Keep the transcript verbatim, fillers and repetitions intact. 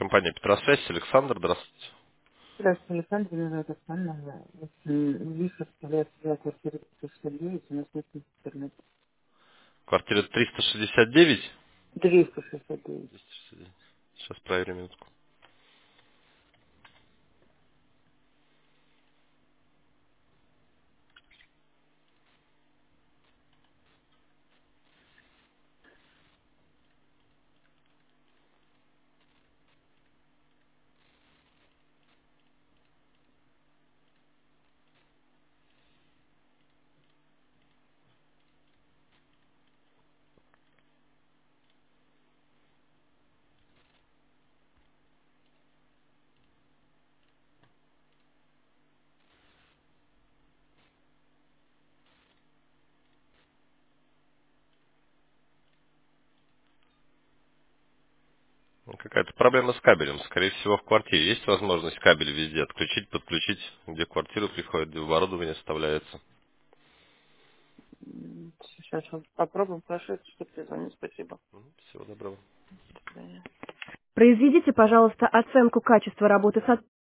Компания Петросвязь, Александр, здравствуйте. Здравствуйте, Александр, меня зовут Оксана. Вид составляет себя квартира триста шестьдесят девять, у нас нет интернет. Квартира триста шестьдесят девять. двести шестьдесят девять. двести шестьдесят девять. Сейчас проверим минутку. Ну, Какая-то проблема с кабелем. Скорее всего, в квартире есть возможность кабель везде отключить, подключить, где в квартиру приходит, где оборудование вставляется. М, Сейчас вот попробуем, прошу, что перезвонить. Спасибо. Всего доброго. До свидания. Произведите, пожалуйста, оценку качества работы сотрудника.